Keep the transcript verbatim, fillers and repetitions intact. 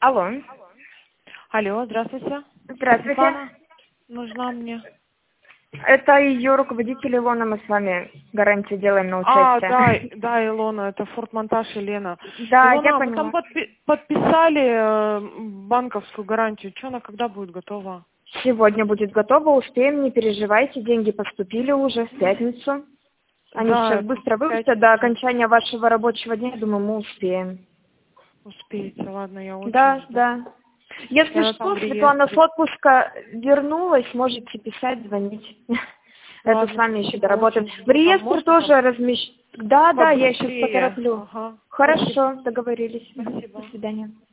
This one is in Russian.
Алло. Алло, здравствуйте. Здравствуйте. Светлана нужна мне. Это ее руководитель Илона, мы с вами гарантию делаем на А, участие. да, да, Илона, это фортмонтаж Елена. Да, Илона, я вы там поняла. подпи- подписали э, банковскую гарантию. Что она когда будет готова? Сегодня будет готово, успеем, не переживайте, деньги поступили уже в пятницу. Они Да, сейчас это быстро в выпустят, до пятницу. окончания вашего рабочего дня, я думаю, мы успеем. Успеете, ладно, я очень Да, жду. да. Если Я там что, в Светлана с реестре. отпуска вернулась, можете писать, звонить. Это с Ладно, вами еще спасибо, доработаем. очень В жду. Там реестр можно там тоже размещ... Да, да, я сейчас побыстрее? потороплю. Ага, спасибо. Хорошо, договорились. Мгм. До Спасибо. свидания.